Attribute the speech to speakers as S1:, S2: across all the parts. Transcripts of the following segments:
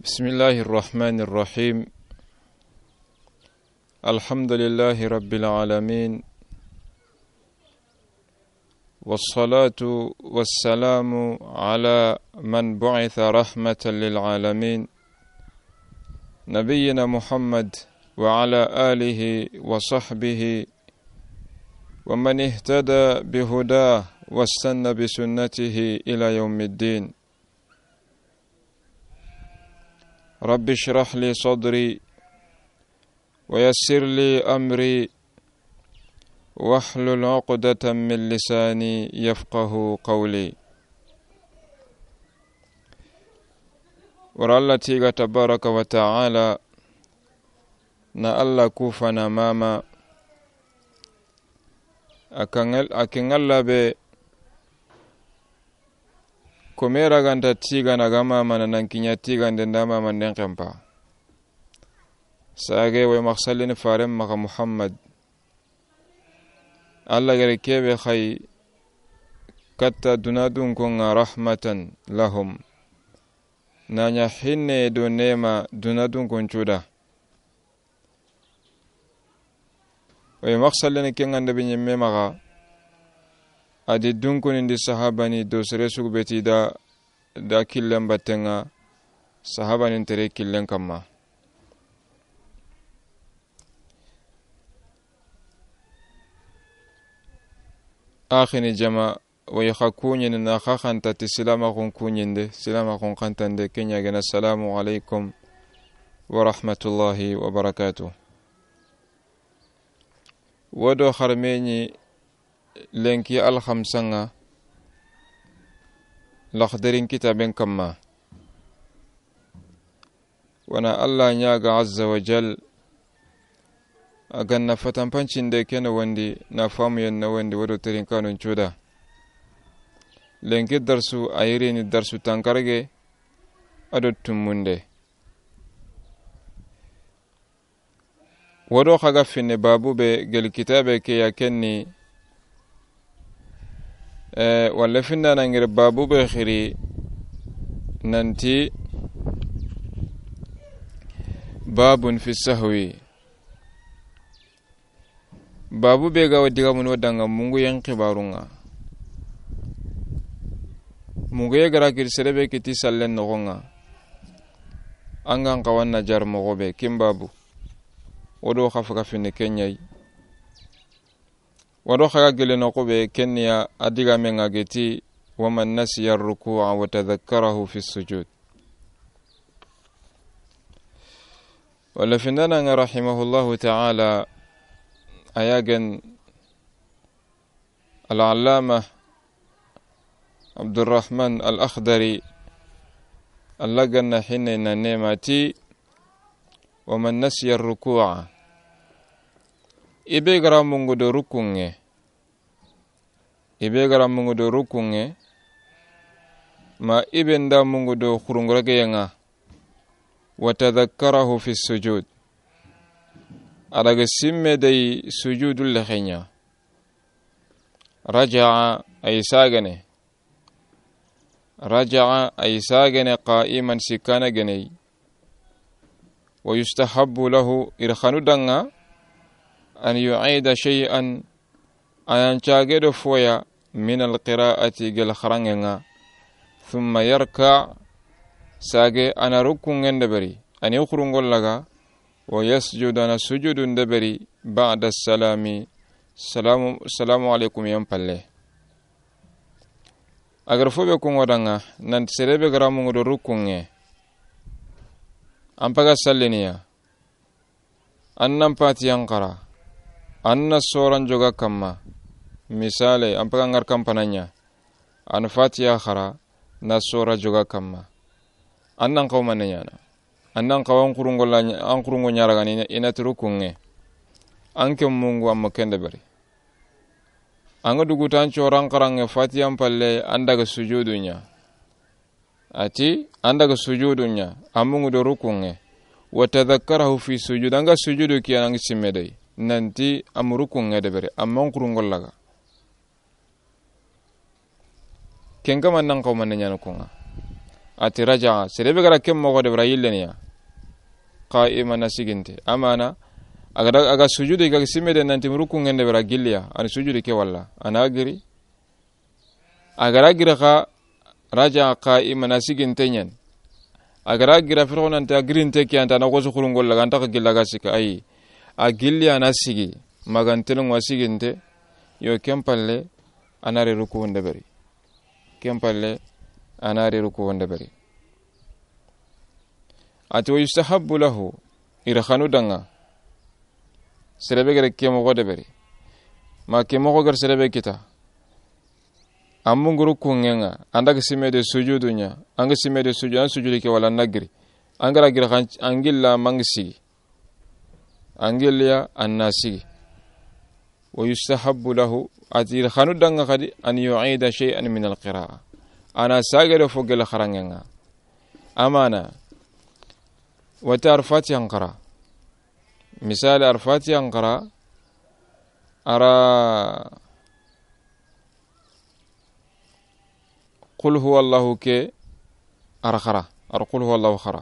S1: بسم الله الرحمن الرحيم. الحمد لله رب العالمين، والصلاة والسلام على من بعث رحمة للعالمين، نبينا محمد وعلى آله وصحبه ومن اهتدى بهداه واستنى بسنته إلى يوم الدين. رب اشرح لي صدري ويسر لي أمري واحلل عقدة من لساني يفقه قولي. ورالتي تبارك وتعالى na Allah kufana mama akin Allah be komera ganta tiga na gama mana nan kinya tiga ndenda mama nden kampa sage way maksalin farem maka Muhammad Allah gare kebe khay katta dunadun konga rahmatan lahum nanya hinne do nema dunadun kon chuda way maksalin kengande be nyemme maka adi dunkun indi sahabani do sere sugbeti da killen batenga sahabani tere killen kamma akhini jama way khakunyin na khakhanta tislama kun kunyinde silama kun khantande kenya gena. Assalamu alaikum wa rahmatullahi wa barakatuh. Wado kharmeni lenki al-khamsanga lakhdarin kitaben kamma wana Allah nyaga azza wa jal aganna fatan pancinde kena wandi na famu yenna wandi wado terin kanun chuda lenki darsu ayrini darsu tankarge adottum munde wado khaga finne babu be gel kitabe ke yakenni wala finna nangir babu be khiri nanti babun fi sahwi babu be ga wadiga mun wadanga mungu yan khibarunga mungu ye gara kir serebe kiti sallen nogonga angan kawanna jar mogobe kimbabu wodo khafaka finne kenyai wado khaga gele nokobe kenya adiga menga geti waman nasiya ar-ruku'a wa tadhakkarahu fi as-sujud. wala finana rahimahullahu ta'ala ayagan al-allama Abdurrahman al-Akhdari allaganna hinna nemati waman nasiya ar-ruku'a ibe gara mungu do rukunge ma ibe nda mungu do khurungurage yanga wa tadhakkarahu fi sujud adaga simme day sujudul lakhenya raja'a ay sagane qa'iman sikana gane wa yustahabbu lahu irkhanu danga an yu'ida shay'an ayan chagedo foya min al-qira'ati gel kharangenga thumma yarka sage ana rukungen debari ani khurungol laga wa yasjudu ana sujudun debari ba'da salami salamu alaykum yam palle agar fobe ko ngodanga nan serebe garamu ngodo rukunge ampaga salleniya annam pati yankara anna soran joga kamma misale ampaga ngar kampananya an fatiha khara na sora joga kamma annan qawmananya annan qawan kurungolanya an kurungo nyaragani ina turukunge anke mungu amma kende bari anga dugutan coran karange fatiha palle andaga sujudunya amungu do rukunge wa tadhakkarahu fi sujud anga sujudu kiyanang simmedai nanti amurukunge debere amman kurungollaga kenga mannan qawmananya nukunga ati raja'a serebe gara kem mo de brayillenya qa'iman nasiginte amana aga sujudu ga simede nanti ruku ngende bra gilliya an sujudu ke walla anagiri agara gira ka raja'a qa'iman nasiginte nyen agara gira firona anta grinte ke anta na ko sukurungol la anta ka gilla ga sika ai a gilliya nasigi magantelu wasiginte yo kempalle anare ruku wonde bari kempalle anare ruku wonde bari ati wa yustahabbu lahu irkhanu danga serebe gere kemo gode bari ma kemo go gar serebe kita amunguru kungenga andaga simede sujudunya anga simede sujudan sujudi ke wala nagri angara gira angilla mangsi angilla annasi wa yustahabbu lahu ati irkhanu danga kadi an yu'ida shay'an min alqira'a ana sagere fogel kharangenga amana wata arfati yanqara misali arfati yanqara ara qul huwa allahu ke arakhara ar qul huwa allahu khara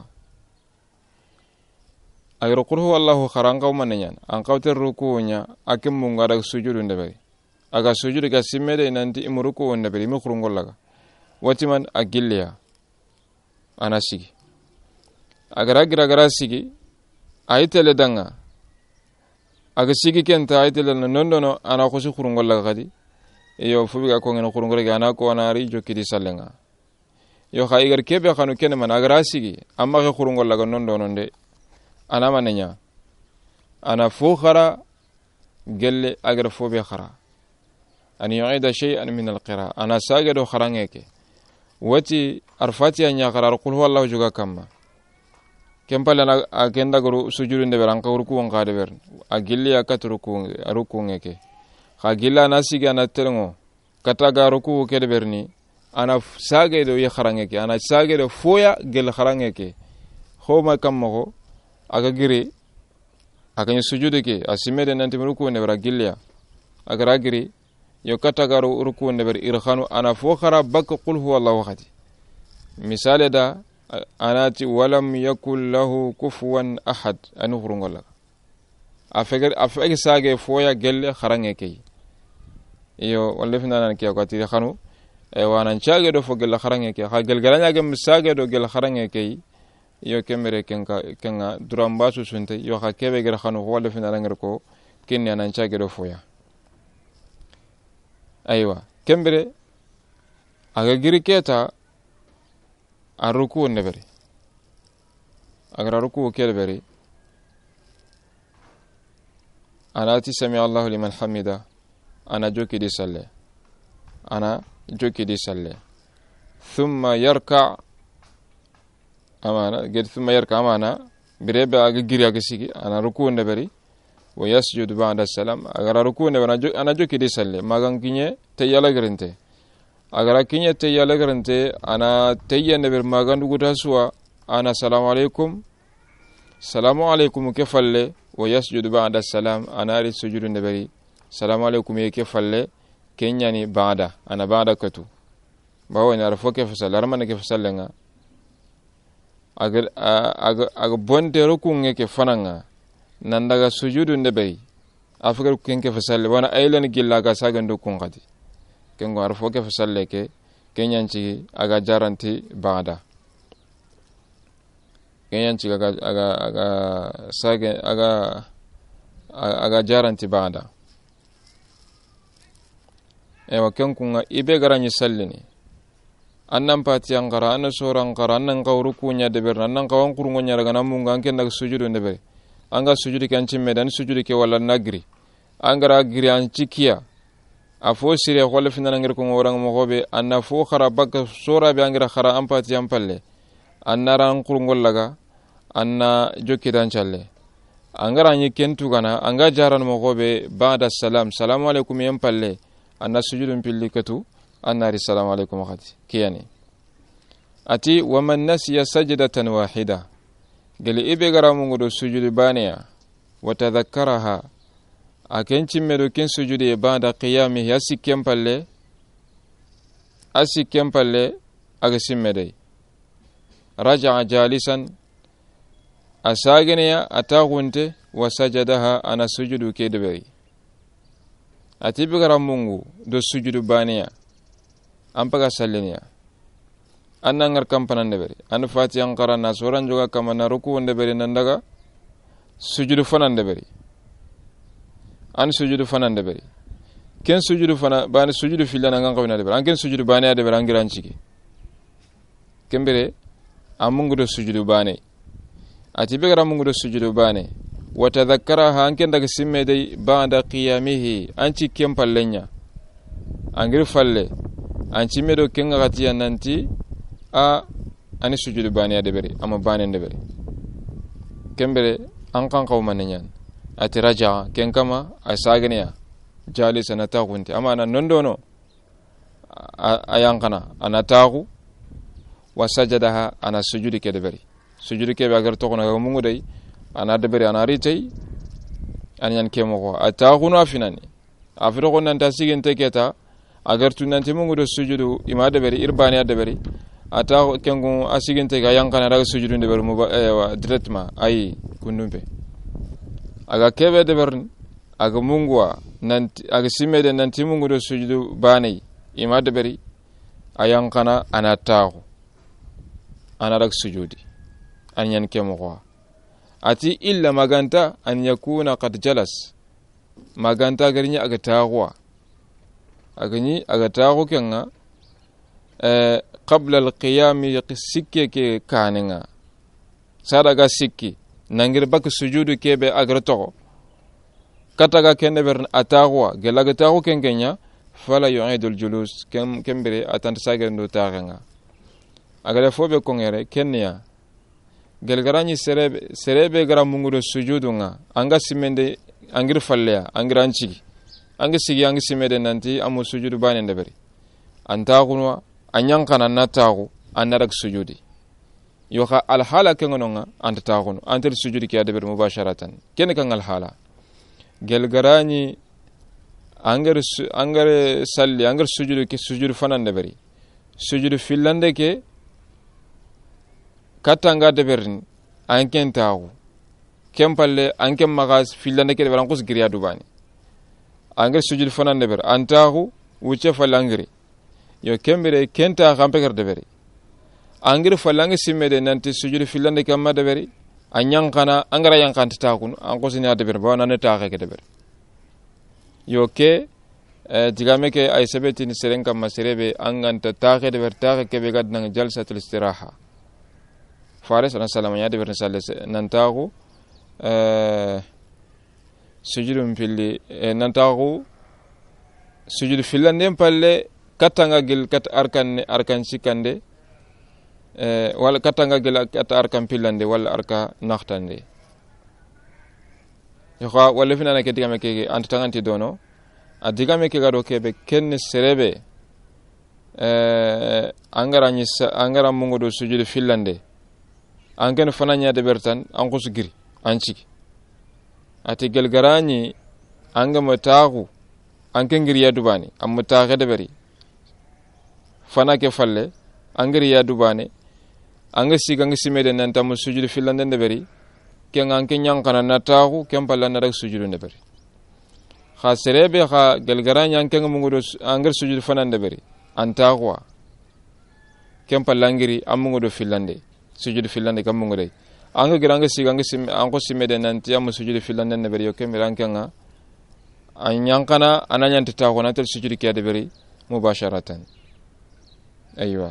S1: ayro qul huwa allahu khara ngaw manenyan an qawter rukunya akim munga dag sujudu ndebe aga sujudu ga simede nanti imruku ndebe mi khurungollaga watiman agilliya anasigi agara gira sigi ayitele danga aga sigi kenta ayitele nondono ana khosi khurungollaga kadi yo fubiga ko ngena khurungolga ana ko anari jokidi sallenga yo khaygar kebe khanu kene man agara sigi amma ke khurungollaga nondono nde ana manenya ana fu khara gelle agar fu be khara an yu'ida shay'an min alqira ana sagado kharangeke wati arfatiya nya qarar qul huwallahu juga kamma kempala agenda guru sujudu nde beranka ruku wonka de ber agilli akatruku ruku ngeke khagilla nasiga na terengo kataga ruku ke de berni ana sagado ye kharangeke ana sagado foya gel kharangeke khoma kammo aga giri aga sujudu ke asimede nanti ruku nde ber gilliya aga giri yo kataga ruku nde ber irkhanu ana fo khara bak qul huwallahu ahad misale da anati walam yakul lahu kufuwan ahad anu hurungola afege sage foya gelle kharange kay iyo wala fina nan kiya ko tiri khanu e wanan chage do fo gelle kharange kay ha gel galanya gem sage do gelle kharange kay iyo kemere kenga duramba su sunte yo ha kebe gel khanu wala fina nan ko kinni nan chage do foya aywa kembere aga giri keta aruku neberi agar ruku kelberi anati sami Allahu liman hamida ana joki di salle thumma yarka amana ged thumma yarka amana birebe aga giri aga sigi ana ruku neberi wa yasjudu ba'da salam agar ruku neberi ana joki di salle magan kinye tayala garante agara kinye tayala garante ana tayyane ber magandu guta suwa ana assalamu alaikum ke falle wa yasjudu ba'da salam ana ri sujudu neberi assalamu alaikum ke falle kenyani ba'da ana ba'da katu bawani arfo ke fasal arman ke fasallenga aga bonde rukunge ke fananga nan daga sujudu neberi afgar kenke fasalle wana aylan gillaga sagando kun gadi kengo arfo ke fasalle ke kenyanci aga jaranti ba'da kenyanci aga sage aga jaranti ba'da ewa kenkunga ibe garanyi sallini annan pati angara anna sora angara annan kawruku nya deber annan kawan kurungo nya daga namunga anken daga sujudu deber anga sujudu kan cimme dan sujudu ke wala nagri angara giri an cikiya afo sire khole fina ngir ko ngorang mo gobe anna fo khara bak sora be angira khara ampati ampalle anna ran kurungol laga anna jokki dan challe angara nyi kentu gana anga jaran mo gobe ba'da salam salamu alaikum yampalle anna sujudun pillikatu anna ri salamu alaikum khati kiyani ati wa man nasiya sajdatan wahida gali ibe garamu ngodo sujudu baniya wa tadhakkaraha akenci medo ken sujudi ba'da qiyami asikem palle aga simmede raja'a jalisan asagneya atagunte wasajadaha ana sujudu ke deberi ati bigara mungu do sujudu baniya ampaga salleniya anna ngar kampanan deberi an fatiha qarana soran joga kamana ruku deberi nandaga sujudu fanan deberi an sujudu fanan deberi ken sujudu fana bani sujudu filana ngan kawina deberi an ken sujudu baniya deberi angiran ciki kembere amungu do sujudu bane ati bigara mungu do sujudu bane watadhakkaraha anken daga simme dai ba'da qiyamihi anci kempallenya angir falle anci medo kenga gatiya nanti ani sujudu baniya deberi ama bane deberi kembere an kan qawmanenyan ati raja ken kama asagniya jalisa natagunti ama ana nondono ayankana anatagu wasajadaha ana sujudi ke deberi sujudi ke bagar to kono mungu dai ana deberi ana ritay an yan kemo ko ataguno afinani afiro ko nan tasigin teketa agar tunanti mungu do sujudu ima deberi irbani deberi ata kengu asigin tega yankana daga sujudu deberi directement ay kundumpe aga kebe deber aga mungwa nanti aga simede nanti mungu do sujudu bani ima deberi ayankana anatagu ana daga sujudi an yan kemo ko ati illa maganta an yakuna qad jalas maganta garinya aga tagwa agani aga tagu kenga qabla alqiyam yaqsikke ke kaninga sadaga sikki nangir bak sujudu kebe agrato kataga kende ber atagwa gelaga tagu kengenya fala yu'idul julus kembere atanta sagendo tagenga agale fobe kongere kenya gelgarani serebe gara mungudo sujudunga anga simende angir falleya angir anci angi sigi angi simede nanti amu sujudu bane ndeberi antagunwa anyankana natagu anarak sujudi yoha alhala kengononga antagunu antir sujudi kiya deberi mubasharatan ken kan alhala gelgarani angare salli angir sujudu ki sujudu fanan deberi sujudu fillande ke katanga deberin anken tagu kempalle anken magas filande ke deberan kus griya dubani angel sujud fanan deber antagu wuce falangri yo kembere kenta kampeker deberi angir falangi simede nanti sujud filande kamma deberi anyankana angara yankan tagu an kusini deber bana ne taage ke deber yo ke digame ke ay sebetini seren kamma serebe anganta taage deber taage ke be gadna jalsatul istiraha faris ana salama ya deber salle nantagu sujudum filli nantagu sujudu fillandem palle katanga gel kat arkan sikande wala katanga gel kat arkan pillande wala arka naxtande yo wala finana ke digame ke antanganti dono adigame ke gado kebe ken serebe angara mungudo sujudu fillande anken fananya de bertan an kusugiri anci ati gelgarani anga matagu anken giriya dubani am mataga de beri fana ke falle angiriya dubane anga siga ngisimede nanta musujudu filande de beri ken anken nyankana natagu ken palla na dak sujudu de beri kha serebe kha gelgarani anken mungudo angir sujudu fanande beri antagwa ken palla ngiri amungudo filande sujudu filande kam mungure anga giranga siganga sim anko simede nanti am sujudu filande ne beri yokem rankanga anyankana ananyanta ta ko natel sujudu kede beri mubasharatan aywa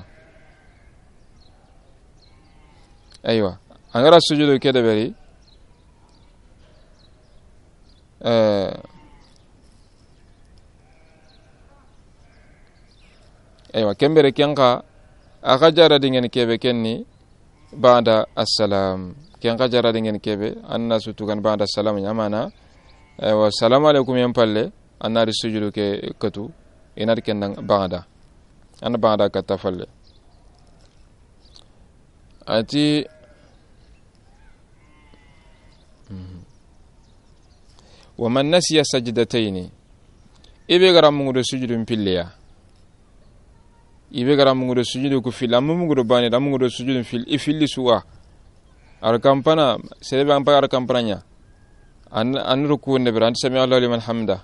S1: angara sujudu kede beri aywa kembere kenka akajara dingen kebe kenni ba'da assalam ken qajara dingen kebe anna sutugan ba'da assalam yamana wa assalamu alaykum yampalle anna sujudu ke katu inar ken ba'da an ba'da katafalle ati wa man nasiya sajdatayn ibe garam mudo sujudu pilleya ibe gara mungudo sujudu ku fil amma mungudo bani da mungudo sujudu fil ifilli suwa arkampana serebe ampa arkampananya an ruku ne beran sami Allahu liman hamda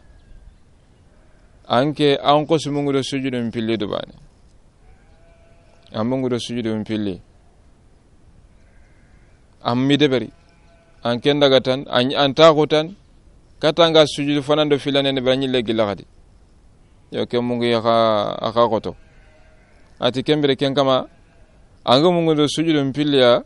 S1: anke an ko mungudo sujudu fil do bani amungudo sujudu fil ammi de bari anke ndaga tan an taqutan katanga sujudu fanando filane ne bani legi lagadi yo ke mungu ya aka goto ati kembere ken kama anga mungudo sujudu fil ya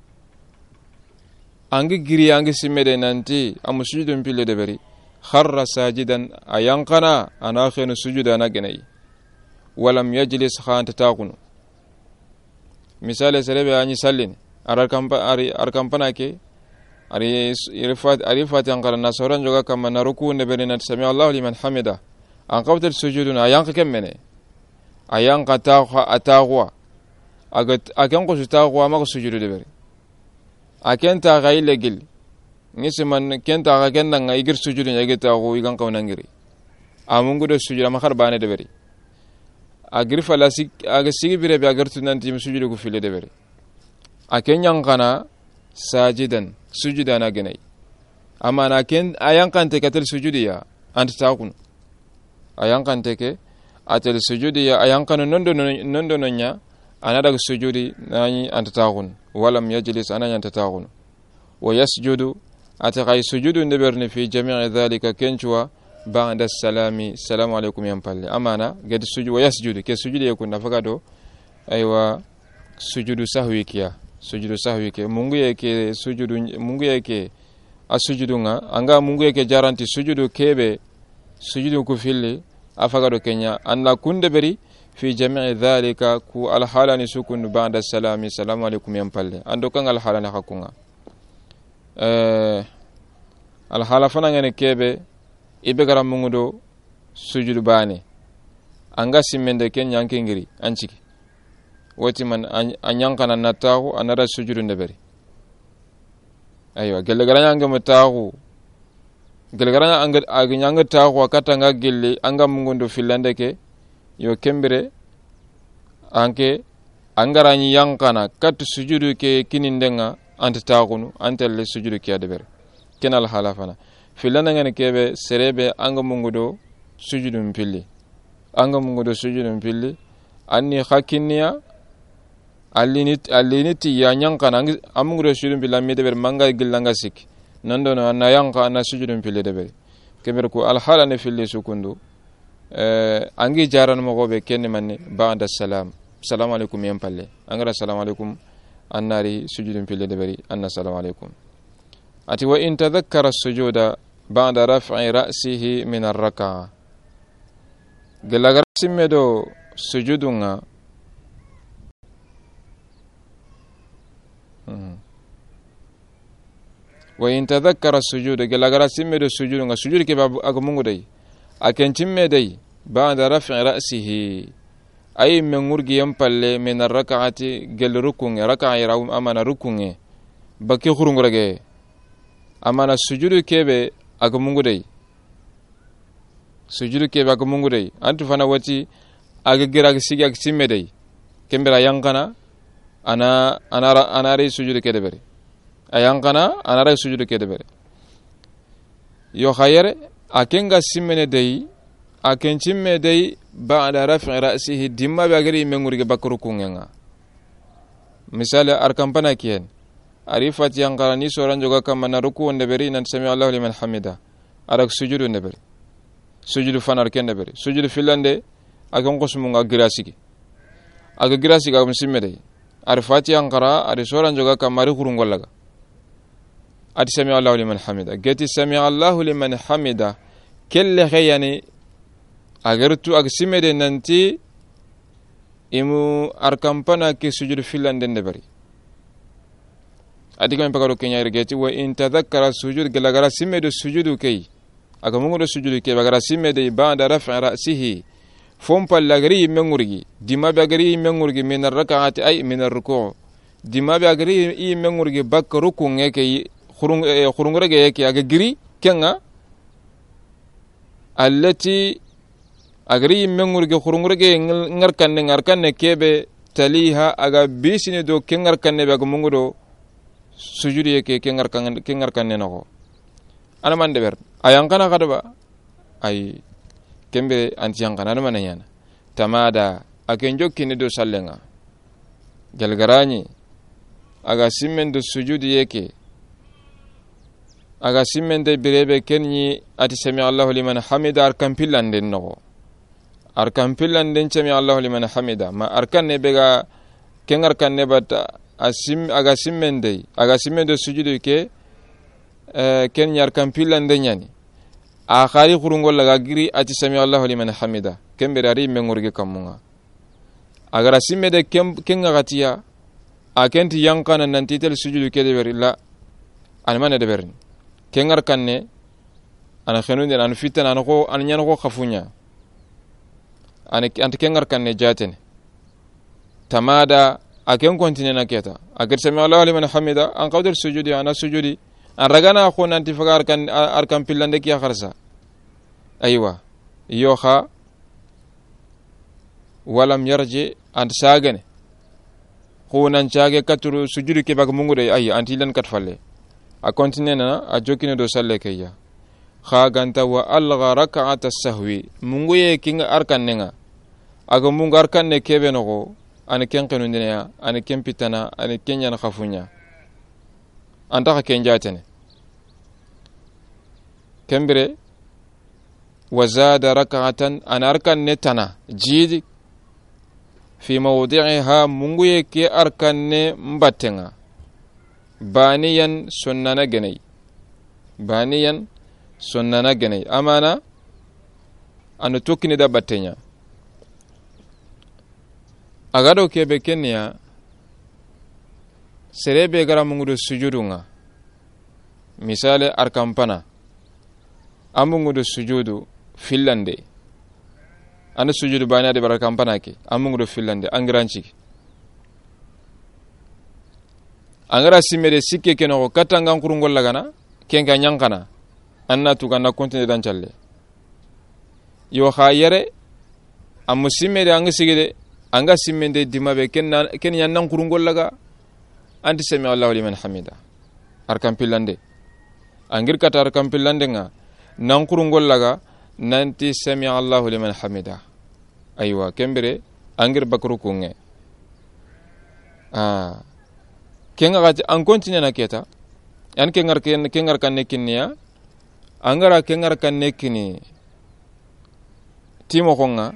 S1: angi giri angi simede nanti amu sujudu fil de bari kharra sajidan ayankana ana khenu sujuda na genai walam yajlis khanta taqunu misale serebe ani sallin arkampana ke ari irfat yankara nasoran joga kama na ruku ne bari na sami Allahu liman hamida an qawtal sujuduna ayanka kemmene ayanka ataqwa akan ko taqwa ma sujudu de bari akenta gaile gil ngisiman kenta ga kenda nga igir sujudu nyage taqwa igan kawnangiri amungu do sujudu ma kharbane de bari agir falasi aga sigi bire be agartu nanti sujudu ku file de bari akenyan kana sajidan sujudana genai amana ken ayankan te katel sujudiya ant taqun ayankan te ke atel sujudiya ayankan nondo nya anada sujudi nani ant taqun walam yajlis ananya ant taqun wa yasjudu ataqay sujudu ndeberni fi jami' dhalika kenchwa ba'da salami assalamu alaykum yampalle amana gadi sujudu wa yasjudu ke sujudu yakun nafagado aywa sujudu sahwi ke mungu yake sujudu mungu yake asujudu nga anga mungu yake jaranti sujudu kebe sujudu ku filli afagado kenya anna kunde beri fi jami' dhalika ku alhalani sukun ba'da salami assalamu alaykum yampalle ando kan alhalani hakunga alhala fana ngene kebe ibe gara mungudo sujudu bani anga simmende kenya ngiri anchiki wati man anyankana natahu anara sujudu ndeberi aywa gelle garanya anga matahu gelle garanya anga agnyanga tahu akata nga gelle anga mungundo filande ke yo kembere anke angaranyi yankana kat sujudu ke kinindenga anta taxunu antelle sujudu ke adebere kenal halafana filana ngene kebe serebe anga mungudo sujudu mpilli anni hakinniya alliniti ya nyankana amungudo sujudu mpilli amidebere manga gillanga sik nandono anna yanka anna sujudu mpilli debere kemere ko alhalane filli sukundu angi jaran mogobe kenni manni ba'da salam assalamu alaykum yampalle angara assalamu alaykum annari sujudu mpilli debere anna assalamu alaykum ati wa in tadhakkara as-sujuda ba'da raf'i ra'sihi min ar-rak'a gelagar simmedo sujudunga wa in tadhakkara as-sujuda gelagar simmedo sujudunga sujud ke agamungu dai aken cimme dai ba'da raf'i ra'sihi ay mengurgi yampalle min ar-rak'ati gel rukunge rak'a yarawum amana rukunge bakki khurungurage amana sujudu kebe agamungu dai antu fana wati agagira sigi agsimme dai kembera yankana anare sujudu kede bere ayankana anare sujudu kede bere yo khayere akenga simmene dai akencimme dai ba'da raf'i ra'sihi dimma bagari mengurige bakru kungenga misale arkampana kien arifat yang karani soran juga kamana ruku ndeberi nan sami Allahu liman hamida arak sujudu ndeberi sujudu fanar ken ndeberi sujudu filande akan kosmunga girasigi agam simmede arifat yang kara ari soran juga kamari kurungollaga ati sami Allahu liman hamida geti sami Allahu liman hamida kelle khayani agartu agsimmede nanti imu arkampana ke sujudu filande ndeberi adiga mpaka kenya irgeti wa in tadhakkara sujud galagara simedo sujudu kay aga mungo sujudu kay bagara simede ba'da raf'i ra'sihi fompa lagri mengurgi dima bagari mengurgi min ar-rak'ati ay min ar-ruku' dima bagari mengurgi bak ruku ngeke khurungurege yake aga giri kenga allati agri mengurge khurungurge ngarkanne kebe taliha aga bisini do kengarkanne be mungudo sujudi yake kengarkanne nako ana mande ber ayankana kadaba ay kembe anti yankana ana mananyana tamada akenjo kinido sallenga galgarani aga simmendo sujudi yake aga simmende birebe kenni ati sami Allahu liman hamida arkan pillanden no arkan pillanden sami Allahu liman hamida ma arkan ne bega kengar kan ne bata aga simmende sujudi ke kenni arkan pillanden nyani akhari khurungol laga giri ati sami Allahu liman hamida kembe dari mengurge kamunga agara simmede kenga gatiya akenti yankana nanti tel sujudu ke de berilla almane de berni kengar kanne ana khenunde an fitana an ko an nyano ko khafunya anti kengar kanne jaten tamada aken kontine na keta agar sami Allahu liman hamida an qawdir sujudi ana sujudi an ragana ko nanti fagar kan arkan pillande ki kharsa aywa yoha walam yarji an sagane ko nan caage katuru sujudi ke bag mungude ay anti len kat falle a continue na a jokine do salle kayya khaganta wa algha rak'at as-sahwi munguye kinga arkannenga aga mungar kanne kebe no an kenkenu ndina an kempitana an kenya na khafunya anta ka kenjatene kembere wazada rak'atan an arkanne tana jidi fi mawdi'iha munguye ke arkanne mbattenga baniyan sunnana ganai amana anu tukini da battenya agado kebe kenya serebe gara mungudo sujudunga misale arkampana amungudo sujudu fillande anu sujudu bani ade barakampana ke amungudo fillande angranchi angara simere sikke keno katanga kurungol lagana kenga nyankana anna tugana continue dan challe yo khayere am simere anga sigede anga simmende dimabe ken yannan kurungol laga anti sami Allahu liman hamida arkam pillande angir kata arkam pillande nga nan kurungol laga nanti sami Allahu liman hamida aywa kembere angir bakru kunge kenga gati an continue na keta an kengar kan nekinniya angara kengar kan nekini timo konga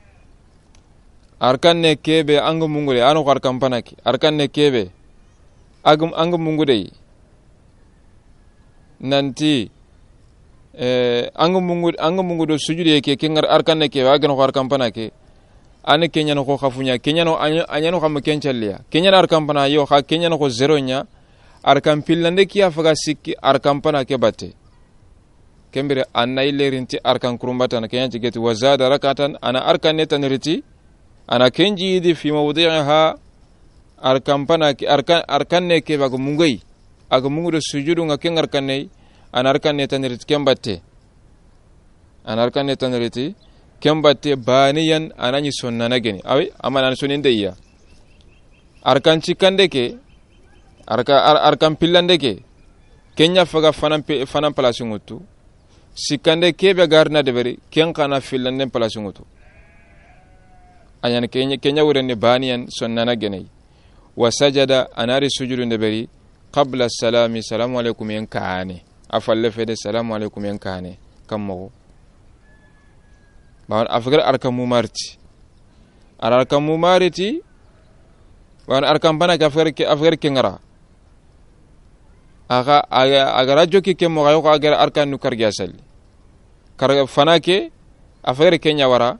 S1: arkan ne kebe angu mungure anu kar kampanaki arkan ne kebe angu mungude nanti angu mungudo sujudi ke kengar arkan ne kebe agano kar kampanaki ane kenya no ko khafunya kenya no anyano kam kenchallia kenya ar kampana yo kha kenya no ko zero nya ar kampillande kiya faga sikki ar kampana ke batte kembere anay lerinti ar kan kurumbata na kenya jigeti wazada rakatan ana ar kan netanriti ana kenji di fi mawdi'iha ar kampana ki ar kan ne ke bago mungai aga mungudo sujudu nga kengar kan ne ana ar kan netanriti kembatte ana ar kan netanriti kembate baniyan anani sonnana geni awi amana soninde iya arkan cikande ke arkan pillande ke kenya faga fanan place ngutu sikande kebe garna de beri ken kana fillande place ngutu ayan kenya wurenne baniyan sonnana geni wasajada anari sujudu de beri qabla salami salamu alaykum yankane afalle fede salamu alaykum yankane kammo bawan afgar arkam mumariti bawan arkam bana ka afgar kengara aga rajo ki kemo gayo agar arkan nu karga sali kar fanake afgar kenya wara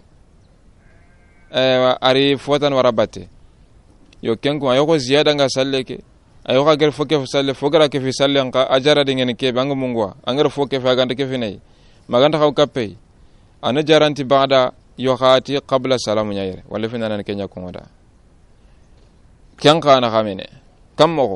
S1: ari fotan wara batte yo kenko ayo ko ziyada nga salle ke ayo agar foke salle fogara ke fi salle anka ajara dingen ke bang mungwa angar foke fa ganda ke fi nay maganda xaw kappe ana jaranti ba'da yokhati qabla salamu nyayre wala fi nanan kenya ko ngoda kyan kana khamene kammo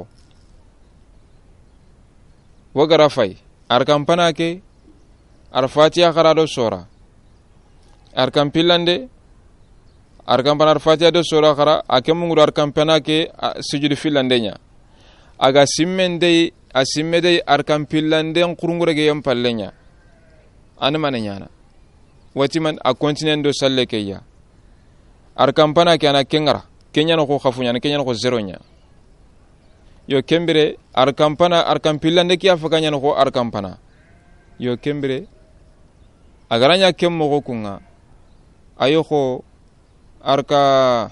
S1: wagara fay ar kampana ke ar fatiha qarado sura arkan pillande arkan panar fatiha do sura khara akemu ngur arkan panake sujud fillandenya aga simmende asimmede arkan pillande qurungurege yam pallenya an mananyana watiman a continent do salle keya arkan panake ana kengara kenya no ko khafunya kenya no ko zero nya yo kembere arkan pana arkan pillande kiya fakanya no ko arkan pana yo kembere agaranya kemmo ko kunga ayoko arkan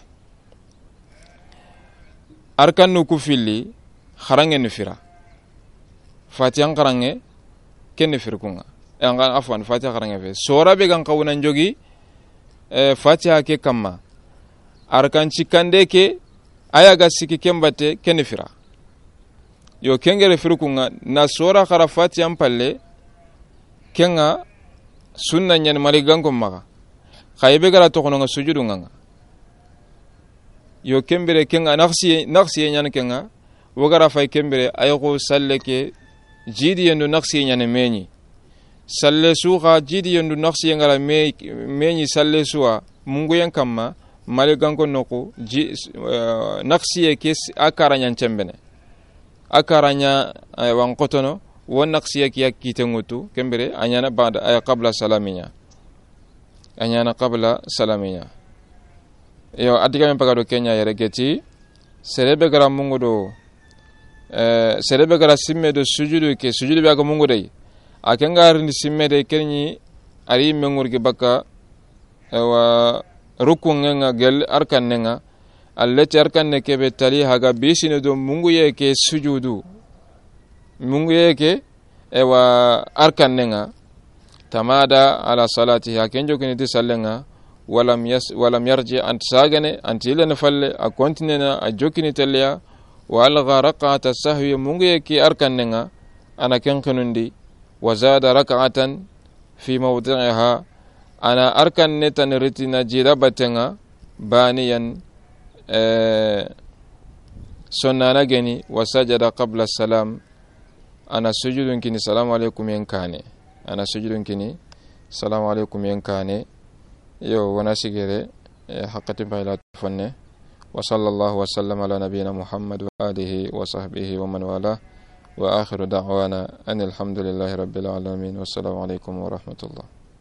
S1: nu kufili kharange nifira fatiha kharange ken nifirkunga anga afwan fatiha kharange fe sora be gan kawunan jogi fatiha ke kamma arkan cikande ke ayaga siki kembate ken nifira yo kengere firkunga na sora khara fatiha palle kenga sunna nyen maligan ko maga khaybe gara to kono sujudu nga yo kembere kenga nafsi nyen kenga wogara fay kembere ayko salle ke jidi yendu nafsi nyen meñi salle suha jidi yendu nafsi ngala meñi salle suwa mungu yen kamma maligan ko noko nafsi ke akara nyen cembene akaranya wan kotono won naqsiya ki yakite ngutu kembere anyana ba'da ay qabla salaminya yo adiga men pagado Kenya yere geti serebe gara mungu do serebe gara simme do sujudu be aga mungu dai akenga arni simme de kenyi ari mengur ge baka wa rukunga gel arkanenga allati arkanne kebe tali haga bisine do mungu yeke sujudu mungu yeke ewa arkanenga tamada ala salati hakenjo kini sallenga walam yarji ant sagane antile falle a kontinena a jokini telya wa algha raqata sahwi mungu yeke arkanenga ana kenkenundi wa zada rak'atan fi mawdi'iha ana arkanne tan ritina jida batenga baniyan sonnana geni wa sajada qabla salam ana sujudun kini salamu alaikum yankane yo wana sigere haqqati bayla fanne wa sallallahu wa sallam ala nabiyyina muhammad wa alihi wa sahbihi wa man wala wa akhiru da'wana anil hamdulillahi rabbil alamin wassalamu alaikum wa rahmatullah.